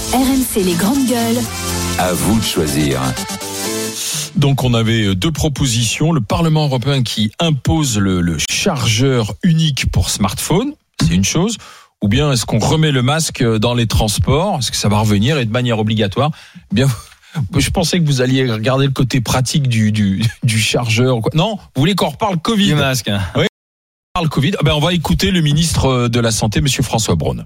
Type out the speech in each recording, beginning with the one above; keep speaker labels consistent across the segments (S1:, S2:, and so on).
S1: RMC les grandes gueules.
S2: À vous de choisir.
S3: Donc on avait deux propositions. Le Parlement européen qui impose le chargeur unique pour smartphone, c'est une chose. Ou bien est-ce qu'on remet le masque dans les transports? Est-ce que ça va revenir et de manière obligatoire? Bien, je pensais que vous alliez regarder le côté pratique du chargeur. Non, vous voulez qu'on reparle Covid?
S4: Du masque.
S3: Oui, on parle Covid. On va écouter le ministre de la Santé, Monsieur François Braun.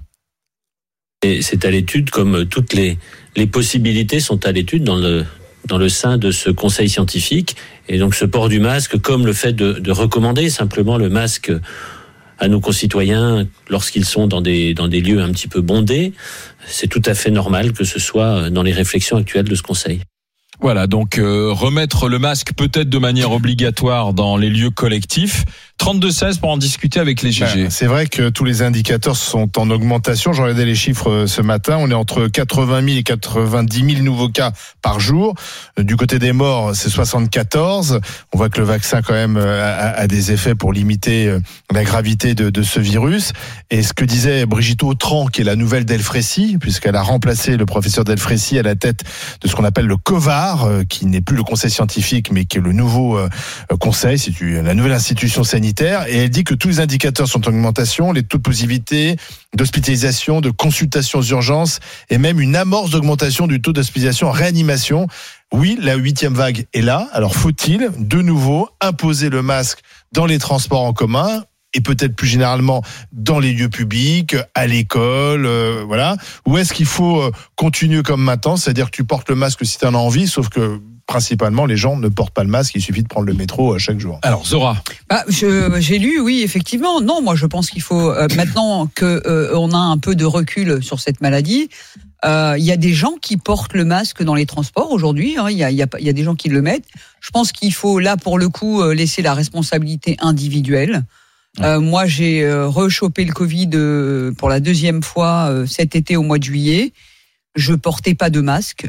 S5: Et c'est à l'étude, comme toutes les possibilités sont à l'étude dans le sein de ce conseil scientifique. Et donc ce port du masque, comme le fait de recommander simplement le masque à nos concitoyens lorsqu'ils sont dans des lieux un petit peu bondés, c'est tout à fait normal que ce soit dans les réflexions actuelles de ce conseil.
S3: Voilà, donc remettre le masque peut-être de manière obligatoire dans les lieux collectifs. 32-16 pour en discuter avec les GG.
S6: C'est vrai que tous les indicateurs sont en augmentation. J'ai regardé les chiffres ce matin. On est entre 80 000 et 90 000 nouveaux cas par jour. Du côté des morts, c'est 74. On voit que le vaccin quand même a des effets pour limiter la gravité de ce virus. Et ce que disait Brigitte Autran, qui est la nouvelle Delfrécy, puisqu'elle a remplacé le professeur Delfrécy à la tête de ce qu'on appelle le COVAR, qui n'est plus le conseil scientifique, mais qui est le nouveau conseil, c'est la nouvelle institution sanitaire. Et elle dit que tous les indicateurs sont en augmentation, les taux de positivité, d'hospitalisation, de consultations aux urgences, et même une amorce d'augmentation du taux d'hospitalisation en réanimation. Oui, la 8e vague est là. Alors faut-il de nouveau imposer le masque dans les transports en commun et peut-être plus généralement dans les lieux publics, à l'école, voilà. Ou est-ce qu'il faut continuer comme maintenant, c'est-à-dire que tu portes le masque si tu en as envie, sauf que principalement les gens ne portent pas le masque, il suffit de prendre le métro chaque jour.
S3: Alors Zora.
S7: J'ai lu, oui, effectivement. Non, moi je pense qu'il faut, maintenant qu'on a un peu de recul sur cette maladie, il y a des gens qui portent le masque dans les transports aujourd'hui, il y a des gens qui le mettent. Je pense qu'il faut là pour le coup laisser la responsabilité individuelle. Moi, j'ai rechopé le Covid pour la deuxième fois cet été au mois de juillet. Je portais pas de masque,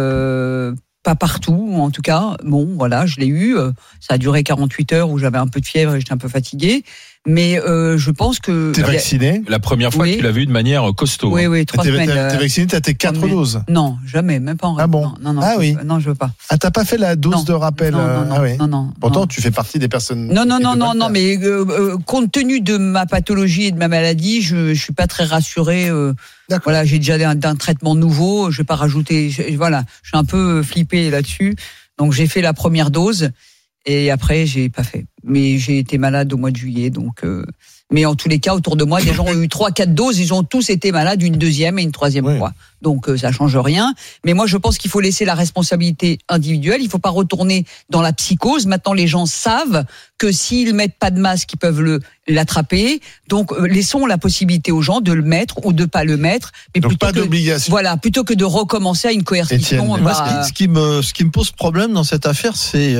S7: pas partout en tout cas. Bon, voilà, je l'ai eu. Ça a duré 48 heures où j'avais un peu de fièvre et j'étais un peu fatiguée. Mais je pense que...
S6: T'es vacciné?
S3: La première fois que tu l'as vu de manière costaud.
S7: Oui, 3 semaines.
S6: T'es vacciné, t'as tes 4 doses?
S7: Non, jamais, même pas en rêve.
S6: Ah bon?
S7: Non,
S6: oui.
S7: Non, je veux pas.
S6: Ah, t'as pas fait la dose de rappel?
S7: Non.
S6: Pourtant, tu fais partie des personnes...
S7: Non, mais compte tenu de ma pathologie et de ma maladie, je suis pas très rassurée. Voilà, j'ai déjà un traitement nouveau, je vais pas rajouter... Voilà, je suis un peu flippée là-dessus. Donc, j'ai fait la première dose. Et après, j'ai pas fait. Mais j'ai été malade au mois de juillet, donc. Mais en tous les cas, autour de moi, des gens ont eu 3-4 doses, ils ont tous été malades une deuxième et une troisième fois. Donc ça change rien. Mais moi, je pense qu'il faut laisser la responsabilité individuelle. Il faut pas retourner dans la psychose. Maintenant, les gens savent que s'ils mettent pas de masque, ils peuvent l'attraper. Donc laissons la possibilité aux gens de le mettre ou de pas le mettre. Mais
S6: donc pas d'obligation.
S7: Voilà, plutôt que de recommencer à une coercition.
S4: Ce qui me pose problème dans cette affaire, c'est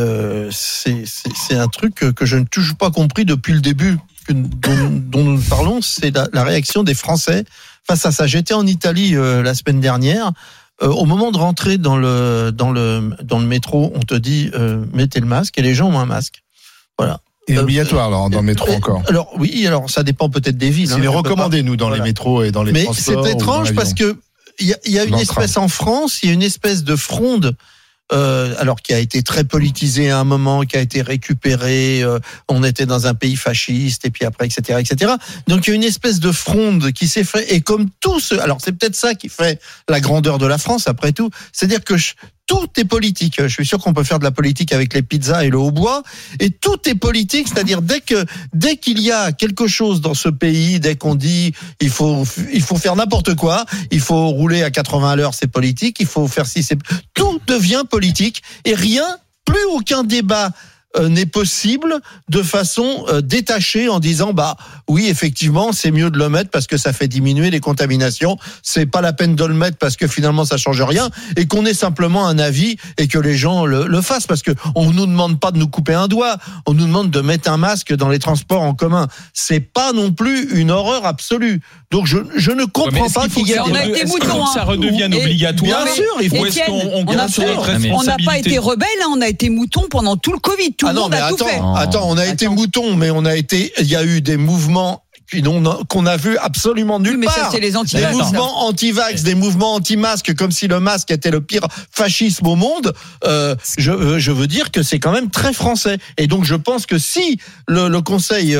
S4: un truc que je n'ai toujours pas compris depuis le début dont nous parlons, c'est la réaction des Français face à ça. J'étais en Italie la semaine dernière. Au moment de rentrer dans le métro, on te dit mettez le masque et les gens ont un masque. Voilà.
S6: Il est obligatoire alors, dans le métro encore.
S4: Alors oui, ça dépend peut-être des villes.
S6: Il est recommandé nous dans les métros et dans les transports.
S4: Mais c'est étrange parce que il y a une espèce en France, il y a une espèce de fronde. Alors qui a été très politisé à un moment, qui a été récupéré. On était dans un pays fasciste et puis après, etc., etc. Donc il y a une espèce de fronde qui s'est fait. Et comme alors c'est peut-être ça qui fait la grandeur de la France après tout. C'est-à-dire que tout est politique. Je suis sûr qu'on peut faire de la politique avec les pizzas et le hautbois. Et tout est politique, c'est-à-dire dès qu'il y a quelque chose dans ce pays, dès qu'on dit il faut faire n'importe quoi, il faut rouler à 80 à l'heure, c'est politique. Il faut faire tout devient politique et plus aucun débat n'est possible de façon détachée en disant oui effectivement c'est mieux de le mettre parce que ça fait diminuer les contaminations, c'est pas la peine de le mettre parce que finalement ça change rien et qu'on ait simplement un avis et que les gens le fassent parce que on nous demande pas de nous couper un doigt, on nous demande de mettre un masque dans les transports en commun, c'est pas non plus une horreur absolue. Donc je ne comprends pas qu'il y ait
S3: ça redevienne obligatoire.
S4: Bien sûr, il faut.
S3: Est-ce qu'on garde sur notre responsabilité?
S7: On n'a pas été rebelle, on a été mouton pendant tout le Covid. Tout le monde a tout fait.
S4: Attends, on a été mouton, mais il y a eu des mouvements qu'on a vu absolument nulle
S7: mais
S4: part.
S7: ça, c'est les
S4: Des
S7: anti-vax.
S4: mouvements anti-vax, des mouvements anti-masques, comme si le masque était le pire fascisme au monde. Je veux dire que c'est quand même très français. Et donc je pense que si le conseil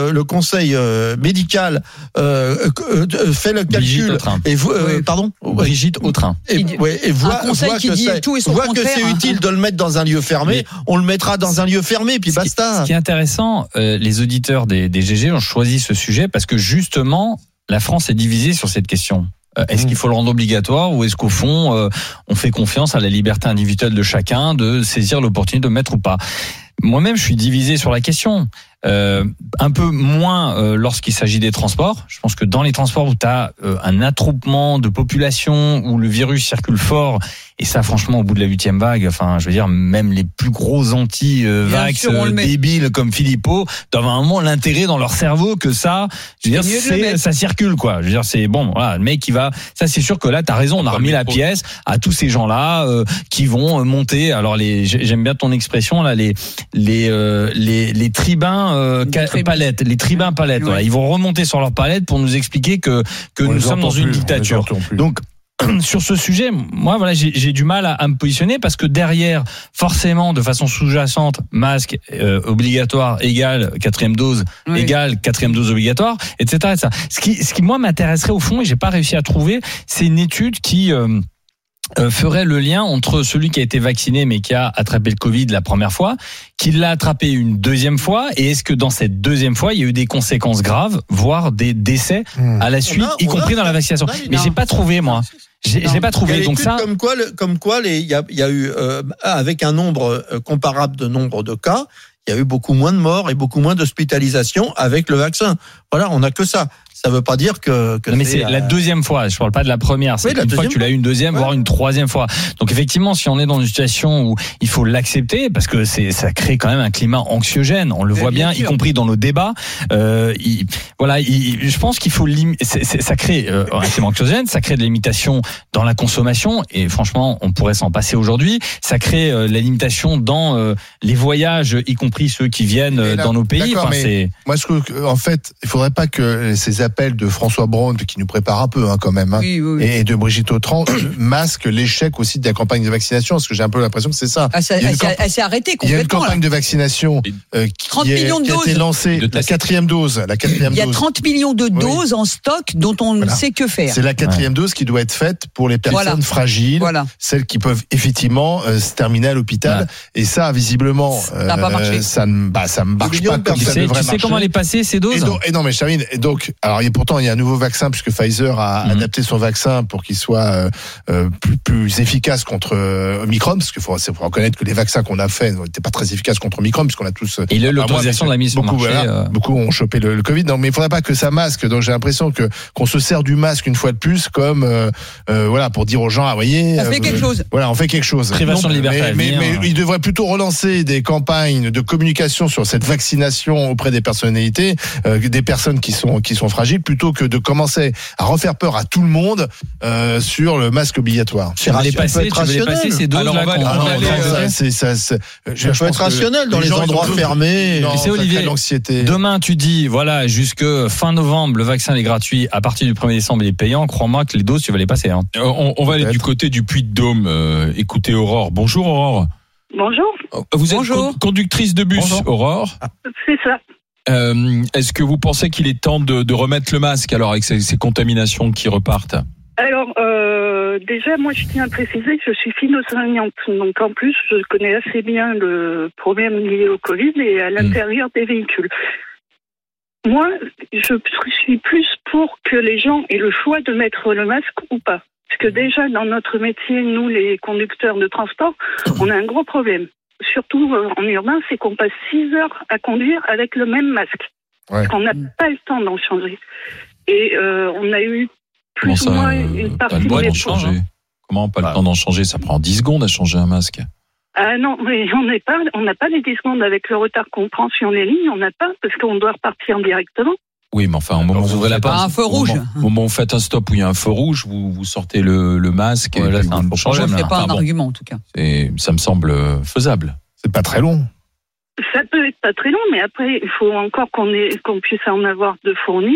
S4: médical fait le calcul et pardon,
S3: Brigitte Autrin.
S4: Et voit que c'est utile de le mettre dans un lieu fermé, on le mettra dans un lieu fermé, puis basta.
S1: Ce qui est intéressant, les auditeurs des GG ont choisi ce sujet parce que justement, la France est divisée sur cette question. Est-ce qu'il faut le rendre obligatoire ou est-ce qu'au fond, on fait confiance à la liberté individuelle de chacun de saisir l'opportunité de le mettre ou pas? Moi-même, je suis divisé sur la question. Un peu moins lorsqu'il s'agit des transports. Je pense que dans les transports où tu as un attroupement de population, où le virus circule fort, et ça franchement au bout de la 8e vague, enfin je veux dire même les plus gros anti-vax débiles comme Philippot doivent à un moment l'intégrer dans leur cerveau que ça, je veux dire ça circule quoi. Je veux dire c'est bon, voilà, le mec qui va, ça c'est sûr que là t'as raison, on a remis la pièce à tous ces gens-là qui vont monter. Alors j'aime bien ton expression là, les tribuns palettes, les tribuns palettes. Voilà. Ils vont remonter sur leur palette pour nous expliquer que nous sommes dans une dictature. Donc sur ce sujet, moi voilà, j'ai du mal à me positionner parce que derrière, forcément, de façon sous-jacente, masque obligatoire égale 4e dose égale 4e dose obligatoire, etc. Ce qui moi m'intéresserait au fond et j'ai pas réussi à trouver, c'est une étude qui ferait le lien entre celui qui a été vacciné mais qui a attrapé le Covid la première fois, qui l'a attrapé une deuxième fois, et est-ce que dans cette deuxième fois il y a eu des conséquences graves, voire des décès à la suite, y compris dans la vaccination. Mais j'ai pas trouvé moi. Je l'ai pas trouvé. Donc ça,
S4: comme quoi, il y a eu avec un nombre comparable de nombre de cas, il y a eu beaucoup moins de morts et beaucoup moins d'hospitalisations avec le vaccin. Voilà, on n'a que ça. Ça veut pas dire que
S1: non, mais c'est la deuxième fois. Je parle pas de la première. C'est une fois que tu l'as eu une deuxième, voire une troisième fois. Donc effectivement, si on est dans une situation où il faut l'accepter, parce que ça crée quand même un climat anxiogène. On le voit bien, y compris dans nos débats. Je pense qu'il faut ça crée un climat anxiogène, ça crée de limitation dans la consommation. Et franchement, on pourrait s'en passer aujourd'hui. Ça crée la limitation dans les voyages, y compris ceux qui viennent dans nos pays.
S6: Enfin, moi, je trouve qu'en fait, il faudrait pas que ces appel de François Braun, qui nous prépare un peu quand même, et de Brigitte Autran, masque l'échec aussi de la campagne de vaccination, parce que j'ai un peu l'impression que c'est ça.
S7: Elle s'est arrêtée complètement.
S6: Il y a une campagne de vaccination qui a été lancée, la 4e dose. Il
S7: y a 30 millions de doses en stock dont on ne sait que faire.
S6: C'est la 4e dose qui doit être faite pour les personnes fragiles, celles qui peuvent effectivement se terminer à l'hôpital. Et ça, visiblement, ça n'a pas marché. Ça ne marche pas comme ça devrait marcher.
S1: Tu sais comment elle est passée, ces doses?
S6: Et non, mais je termine. Et donc, alors, pourtant, il y a un nouveau vaccin puisque Pfizer a adapté son vaccin pour qu'il soit plus efficace contre Omicron, parce qu'il faut reconnaître que les vaccins qu'on a faits n'étaient pas très efficaces contre Omicron, puisqu'on a tous.
S1: Et l'autorisation de la mise sur le marché.
S6: Beaucoup ont chopé le Covid. Non, mais il faudrait pas que ça masque. Donc j'ai l'impression qu'on se sert du masque une fois de plus comme pour dire aux gens, voyez.
S7: On fait quelque chose.
S6: Voilà, on fait quelque chose.
S1: Privation de liberté.
S6: Mais il devrait plutôt relancer des campagnes de communication sur cette vaccination auprès des personnalités, des personnes qui sont fragiles, plutôt que de commencer à refaire peur à tout le monde sur le masque obligatoire.
S1: Tu veux les passer ces doses-là?
S4: Je peux être rationnel dans les endroits fermés.
S1: Tu sais, Olivier, demain tu dis, voilà, jusque fin novembre, le vaccin est gratuit, à partir du 1er décembre il est payant, crois-moi que les doses tu vas les passer.
S3: On va aller du côté du Puy-de-Dôme, écoutez Aurore. Bonjour Aurore.
S8: Bonjour.
S3: Vous êtes conductrice de bus, Aurore?
S8: C'est ça.
S3: Est-ce que vous pensez qu'il est temps de remettre le masque alors avec ces contaminations qui repartent?
S8: Alors, déjà, moi, je tiens à préciser que je suis fine-soignante. Donc, en plus, je connais assez bien le problème lié au Covid et à l'intérieur des véhicules. Moi, je suis plus pour que les gens aient le choix de mettre le masque ou pas. Parce que déjà, dans notre métier, nous, les conducteurs de transport, on a un gros problème. Surtout en urbain, c'est qu'on passe 6 heures à conduire avec le même masque. Parce qu'on n'a pas le temps d'en changer. Et on a eu plus ou moins une partie des
S3: changer. Comment pas le temps d'en changer? Ça prend 10 secondes à changer un masque.
S8: Ah non, mais on n'a pas les 10 secondes avec le retard qu'on prend sur les lignes, on n'a pas, parce qu'on doit repartir directement.
S3: Oui, mais enfin, au moment où vous ouvrez la porte,
S7: un feu rouge.
S3: Au moment où vous faites un stop où il y a un feu rouge, vous sortez le masque.
S1: Ouais,
S3: et
S1: là, c'est un
S3: vous changez.
S7: C'est pas un argument, en tout cas.
S3: Ça me semble faisable.
S6: C'est pas très long.
S8: Ça peut être pas très long, mais après, il faut encore qu'on puisse en avoir de fournis,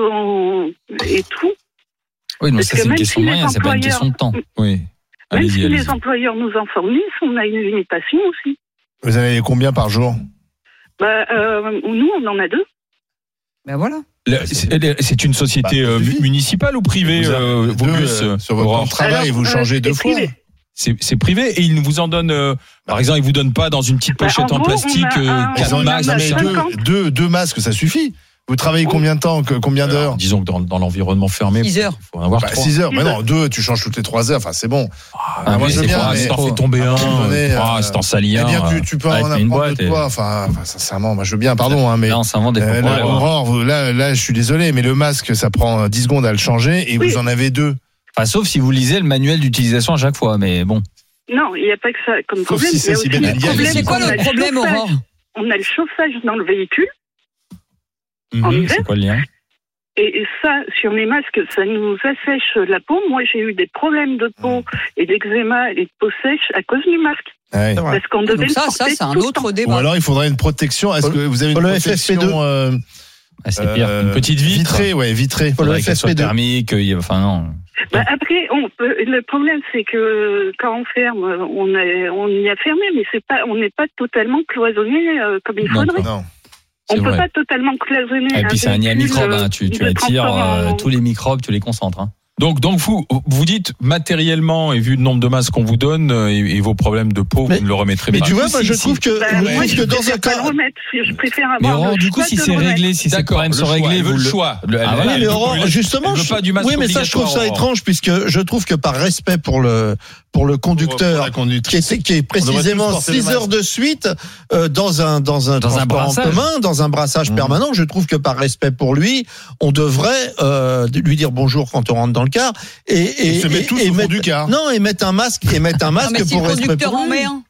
S8: et tout.
S1: Oui, mais
S8: Parce
S1: ça,
S8: que
S1: c'est une
S8: même
S1: question
S8: si
S1: de
S8: les
S1: moyens, c'est pas une question de temps.
S3: Oui.
S8: Même si
S3: Allez-y.
S8: les employeurs nous en fournissent, on a une limitation aussi.
S6: Vous en avez combien par jour?
S8: Nous, on en a 2.
S7: Ben voilà.
S3: C'est une société municipale ou privée, Vogus,
S6: sur votre temps de travail, vous changez 2 fois.
S8: Privé.
S3: C'est privé et ils ne vous en donnent, par exemple, ils vous donnent pas dans une petite pochette en
S8: gros,
S3: plastique
S8: on a
S3: 4 masques.
S8: on a
S6: Mais
S8: 50.
S6: deux masques, ça suffit. Vous travaillez combien de temps, combien d'heures?
S3: Alors, disons que dans l'environnement fermé,
S7: 6 heures.
S3: il faut en avoir 3.
S6: 6 heures. Mais non, 2, tu changes toutes les 3 heures. Enfin, c'est bon.
S1: Ah,
S6: moi,
S1: mais
S6: je veux
S1: c'est
S6: bien,
S1: pas-
S6: mais
S3: Si
S1: c'est
S3: t'en
S1: trop.
S3: fais tomber
S6: À un moment donné,
S3: c'est en salir.
S6: Eh bien, tu peux
S1: avec
S6: en
S1: une
S6: apprendre
S1: boîte
S6: de
S1: et-
S6: toi. Enfin, sincèrement, moi, je veux bien, pardon, hein, mais.
S1: Là, on s'invente des faux
S6: Là,
S1: problèmes.
S6: Aurore, là, je suis désolé, mais le masque, ça prend 10 secondes à le changer et
S8: Oui.
S6: vous en avez 2.
S1: Enfin, sauf si vous lisez le manuel d'utilisation à chaque fois, mais bon.
S8: Non, il n'y a pas que ça comme problème.
S6: si
S8: Il y a
S6: c'est
S8: aussi
S6: Ben
S8: le
S6: Ndiaye.
S8: problème
S7: C'est quoi
S8: qu'on a
S7: le problème,
S8: chauffage.
S7: Aurore?
S8: On a le chauffage dans le véhicule, en
S3: Mhm.
S8: hiver.
S1: C'est quoi le lien?
S8: Et ça, sur les masques, ça nous assèche la peau. Moi, j'ai eu des problèmes de peau et d'eczéma et de peau sèche à cause du masque.
S6: Ouais.
S8: Parce qu'on devait
S7: Donc
S8: le
S7: ça,
S8: porter
S7: c'est un
S8: tout le
S7: autre
S8: temps.
S6: Ou
S7: débat.
S6: alors, il faudrait une protection. Est-ce que vous avez une
S4: Pour le
S6: protection
S4: FFP2.
S1: Ah, c'est pire.
S3: Une petite vitre.
S6: vitrée, ouais, vitrée.
S4: Pour le
S1: Faudrait qu'elle soit
S4: FFP2.
S1: thermique, enfin non.
S8: Après, le problème, c'est que quand on ferme, on y a fermé, mais on n'est pas totalement cloisonné comme il
S1: Non,
S8: faudrait.
S6: Non.
S8: On
S3: c'est
S8: ne peut
S3: vrai.
S8: pas totalement cloisonner.
S1: Et puis c'est un nid à
S8: véhicule,
S1: microbes, hein. Tu
S8: de
S1: attires
S8: transport en-
S1: tous les microbes, tu les concentres. Hein.
S3: Donc vous dites matériellement et vu le nombre de masques qu'on vous donne et vos problèmes de peau,
S4: Mais-
S3: vous ne le remettrez
S4: Mais
S3: pas.
S4: tu vois, moi, je
S3: Si,
S4: trouve que,
S8: Moi, je
S4: dans
S8: préfère
S4: un
S8: pas
S4: cas.
S8: le remettre. Je préfère
S1: Mais
S8: avoir
S1: Aurore,
S8: le
S1: du coup,
S8: choix
S1: si
S8: de
S1: c'est
S8: le remettre.
S1: réglé, si ces
S3: D'accord,
S1: problèmes
S3: le
S1: sont
S3: choix,
S1: réglés,
S3: elle veut
S1: vous
S3: le
S1: le
S3: choix.
S1: le-
S3: Ah,
S1: ah,
S3: voilà,
S4: Oui, mais
S3: elle
S4: Aurore,
S3: veut-
S4: justement,
S3: elle veut pas du masque
S4: oui, mais ça, je trouve ça
S3: obligatoire,
S4: étrange puisque je trouve que par respect pour le conducteur,
S6: la conductrice.
S4: qui est précisément
S6: tous porter le
S4: 6 heures de suite dans un transport en
S1: brassage.
S4: commun, dans un brassage permanent, je trouve que par respect pour lui, on devrait lui dire bonjour quand on rentre dans le car et
S6: se mettre tous au fond du car.
S4: Non, et mettre un masque
S7: Non, mais si
S4: pour
S7: le
S4: respect
S7: conducteur
S4: pour
S7: en
S4: lui.
S7: met un.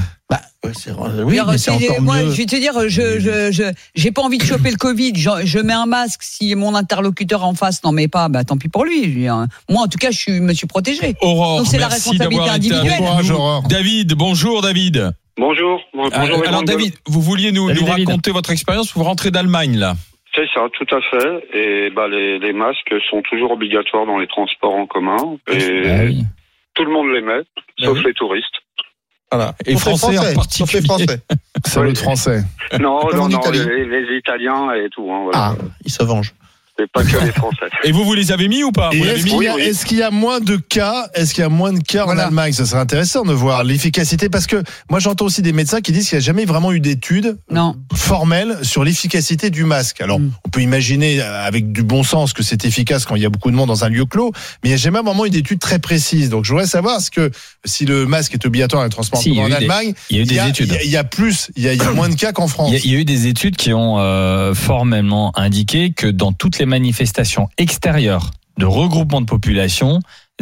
S4: Oui, mais c'est encore
S7: moi,
S4: mieux.
S7: je vais te dire, j'ai pas envie de choper le Covid. Je mets un masque. Si mon interlocuteur en face n'en met pas, bah tant pis pour lui. Je veux dire, moi, en tout cas, me suis protégé.
S3: Aurore,
S7: Donc, c'est la
S3: merci
S7: responsabilité
S3: d'avoir été avec
S7: individuelle.
S3: nous.
S6: Courage, Aurore.
S3: David, bonjour David.
S9: Bonjour.
S3: Alors
S9: Emmanuel.
S3: David, vous vouliez nous
S1: Salut, David.
S3: raconter votre expérience, vous rentrez d'Allemagne là.
S9: C'est ça, tout à fait. Et les masques sont toujours obligatoires dans les transports en commun. Et
S1: Ah oui.
S9: tout le monde les met, sauf
S3: oui.
S9: les touristes.
S4: Voilà.
S3: Et
S4: Sauf les
S3: français en
S4: sauf les
S3: particulier.
S4: Français.
S6: Salut de français.
S9: Non,
S4: Comme
S9: non,
S4: en
S9: non,
S4: Italie.
S9: les Italiens et tout. Hein, voilà.
S4: Ah, il se venge.
S9: C'est pas que les Français.
S3: Et vous les avez mis ou pas?
S6: Et
S3: Vous l'avez
S6: est-ce
S3: mis
S6: qu'il y a,
S9: Oui.
S6: est-ce qu'il y a moins de cas, en
S7: Voilà.
S6: Allemagne? Ça serait intéressant de voir l'efficacité parce que moi j'entends aussi des médecins qui disent qu'il n'y a jamais vraiment eu d'études
S7: Non.
S6: formelles sur l'efficacité du masque. Alors, on peut imaginer avec du bon sens que c'est efficace quand il y a beaucoup de monde dans un lieu clos, mais il n'y a jamais vraiment eu d'études très précises. Donc, je voudrais savoir si le masque est obligatoire dans les transports en
S1: Si, il y
S6: commun
S1: a
S6: en
S1: eu des-
S6: Allemagne.
S1: il y a eu des études.
S6: Il y a moins de cas qu'en France.
S1: Il y a eu des études qui ont formellement indiqué que dans toutes les manifestations extérieures de regroupement de population,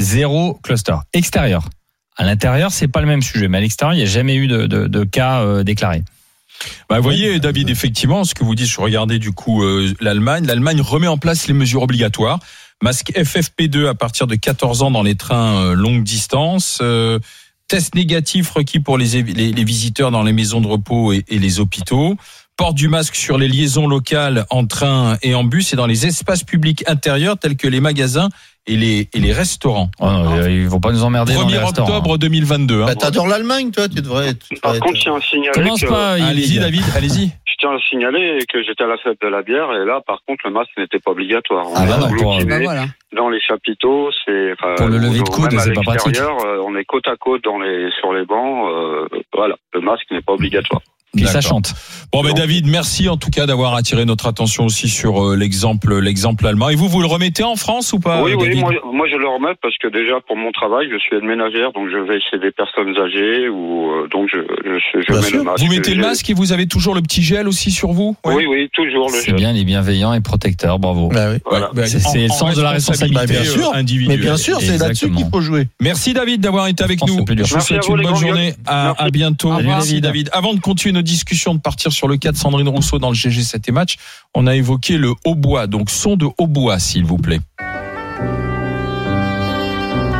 S1: 0 cluster. Extérieur. À l'intérieur, c'est pas le même sujet, mais à l'extérieur, il n'y a jamais eu de cas déclarés.
S3: Bah, vous voyez, David, effectivement, ce que vous dites, je regardais du coup l'Allemagne. L'Allemagne remet en place les mesures obligatoires. Masque FFP2 à partir de 14 ans dans les trains longue distance. Test négatif requis pour les visiteurs dans les maisons de repos et les hôpitaux. Port du masque sur les liaisons locales en train et en bus et dans les espaces publics intérieurs tels que les magasins et les restaurants.
S1: Oh non, ils vont pas nous emmerder dans les
S3: 1er
S1: restaurants.
S3: octobre 2022. Hein.
S4: Bah, t'adores l'Allemagne, toi, tu devrais être.
S9: Par contre, je tiens à signaler
S1: Commence
S9: que,
S1: pas,
S3: Allez-y,
S1: Yves.
S3: David, allez-y.
S9: je tiens à signaler que j'étais à la fête de la bière et là, par contre, le masque n'était pas obligatoire.
S1: Ah,
S9: On
S1: bah
S9: est
S1: non, pour-
S9: agglutiné
S7: Bah voilà.
S9: dans les chapiteaux,
S1: Pour le lever de coude,
S9: même à
S1: c'est pas pratique.
S9: l'extérieur, on est côte à côte sur les bancs. Voilà, le masque n'est pas obligatoire.
S1: Puis ça
S3: D'accord.
S1: chante.
S3: Bon, ben David, merci en tout cas d'avoir attiré notre attention aussi sur l'exemple allemand. Et vous le remettez en France ou pas,
S9: Oui,
S3: David?
S9: moi je le remets parce que déjà pour mon travail, je suis aide ménagère, donc je vais chez des personnes âgées ou donc je
S4: Bien
S9: mets
S4: sûr.
S9: le masque.
S3: Vous mettez le masque et vous avez toujours le petit gel aussi sur vous? Ouais.
S9: Oui, toujours le
S1: C'est
S9: gel.
S1: bien, les bienveillants et protecteurs, bravo.
S4: Bah oui.
S9: Voilà.
S3: Ouais,
S1: C'est le sens de la responsabilité.
S4: Bah, bien sûr.
S3: individuelle.
S4: Mais bien sûr, c'est là-dessus
S1: Exactement.
S4: qu'il faut jouer.
S3: Merci David d'avoir été avec
S1: Je pense
S3: nous.
S1: que c'est plus dur.
S3: Je vous
S9: Merci
S3: souhaite
S9: à vous,
S3: une
S9: les
S3: bonne
S9: grands
S3: journée. À
S9: Merci.
S3: bientôt.
S1: Au revoir.
S3: Merci David. Avant de continuer nos discussions, de partir sur le cas de Sandrine Rousseau dans le GG 7 et match, on a évoqué le hautbois. Donc son de hautbois, s'il vous plaît.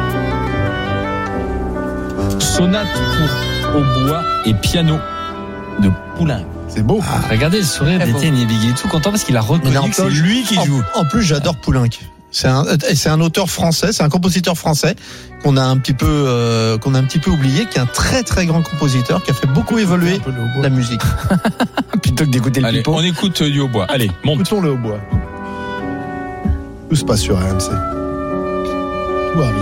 S3: Sonate pour hautbois et piano.
S1: de Poulenc.
S6: C'est beau.
S1: Regardez le sourire d'Étienne Yebigi, il est tout content parce qu'il a reconnu que c'est lui qui joue.
S4: En plus, j'adore Poulenc. C'est un auteur français, c'est un compositeur français qu'on a un petit peu oublié, qui est un très très grand compositeur qui a fait beaucoup évoluer la musique.
S1: Plutôt que d'écouter le
S3: Allez,
S1: pipeau.
S3: on écoute du hautbois. Allez, monte.
S6: Écoutons le hautbois. Tout se passe sur RMC. Tout arrive.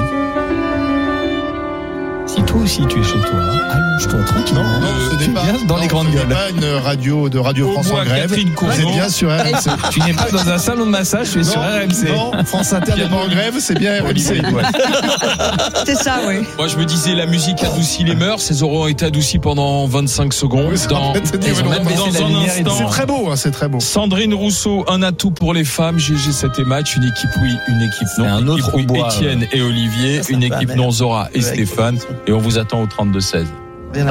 S1: Si toi aussi tu es chez toi, allonge-toi tranquillement.
S6: ce n'est pas
S1: dans les grandes gueules.
S6: pas une radio de Radio France en grève.
S3: Catherine
S6: Vous êtes bien sur RMC.
S1: Tu n'es pas dans un salon de massage, tu es sur RMC.
S6: Non, France Inter n'est pas en grève, c'est bien RMC.
S7: C'est ça, oui.
S3: Moi, je me disais, la musique adoucit les mœurs. Elles auront été adoucies pendant 25 secondes.
S6: Oui,
S3: dans un instant.
S6: C'est très beau, c'est très beau.
S3: Sandrine Rousseau, un atout pour les femmes. GG 7 et match. Une équipe oui, une équipe non.
S1: Un autre
S3: équipe oui,
S1: hautbois,
S3: Étienne et Olivier.
S4: Ça
S3: Une
S4: va,
S3: équipe non, Zora et Stéphane. Et on vous attend au 32-16.